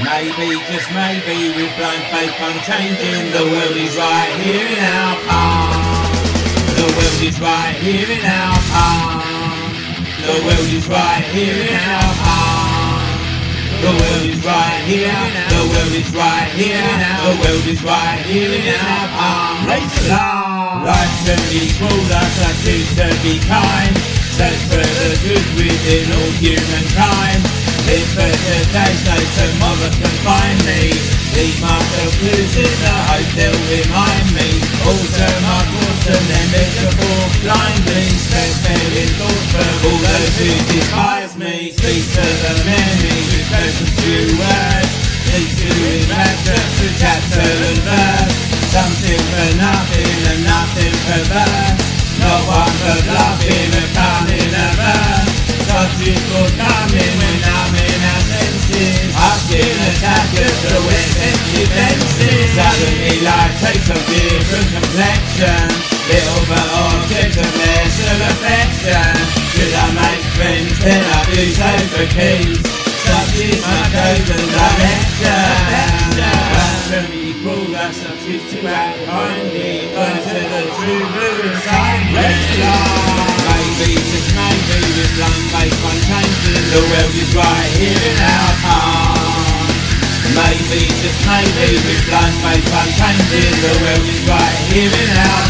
Maybe, just maybe, with blind faith unchanging, the world is right here in our palm. The world is right here in our palm. The world is right here in our palm. The world is right here. The world is right here. The world is right here in our palm. Raise the alarm. Life's an equal, that's I choose to be kind. Search for the good within all humankind. Live for today so tomorrow can find me. Leave myself clues in the hope they'll remind me. Alter my course and then miserable blindly. Spread failing thoughts for all those who despise me. Speak to the many with person's few words. Speak to imagine through chapter and verse. Something for nothing and nothing for verse. Not one for bluffing and coming a verse. Touches for coming when I'm in our senses. Asking attackers to witness defenses. Suddenly life takes a different complexion. Little but object of lesser affection. Should I make friends then I do so for keys. Such is my chosen direction. From equal I substitute to act kindly. Unto the true blue inside me. Maybe, just maybe, with blind faith unchanging, the world is right here in our palm. Maybe, just maybe, with blind faith unchanging, the world is right here in our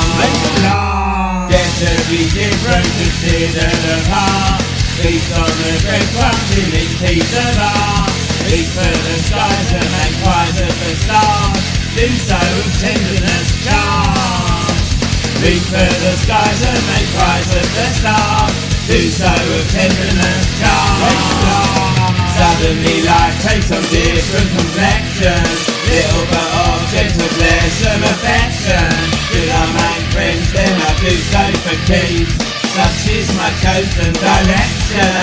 palm. Get to be different, consider the part. Feast on the breadcrumbs in each piece of art. Reach for the skies and make prize of the stars. Do so with tenderness, charm. Reach for the skies and make prize of the stars. Do so with tenderness, charm. Suddenly life takes on different complexions. Little but objects of lesser affection. Should I make friends then I do so for keeps. Such is my chosen direction.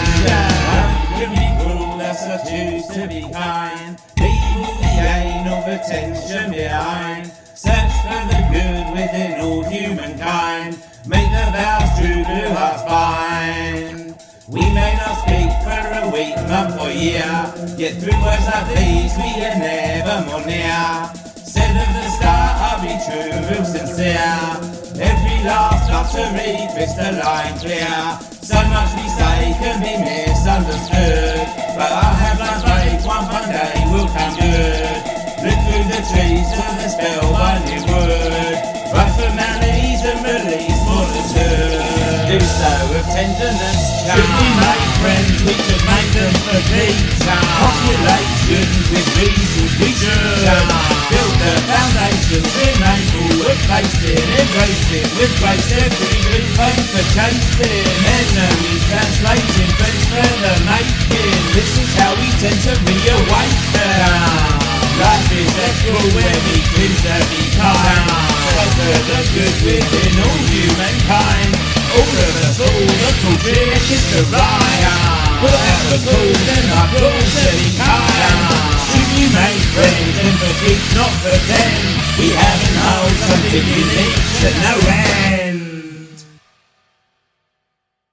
I choose to be kind. Leave all the anal attention behind. Search for the good within all humankind. Make the vows true, blue hearts bind. We may not speak for a week, month or year, yet through words like these we are never more near. Said at the start I'll be true, real sincere. Every last uttery crystalline clear. So much we say can be misunderstood, but I have no faith one fine day will come good. Look through the trees to the spellbinding wood. Write for melodies and release more than good. Do so with tenderness, charm. Should we make friends, we should make them for peace. Populations with reasons we should. Build the foundations, enable, replace it, embrace it with grace. Every good faith for chasing. Enemies translating, friends for the making. This is how we tend to reawaken. Life is ethical where we choose to be kind. Search for the good within all humankind. All of us, all the cool trick is to ride. Put out the cause and our cause to be kind. Should we make friends and for keeps, not for them? We haven't held something unique to no end.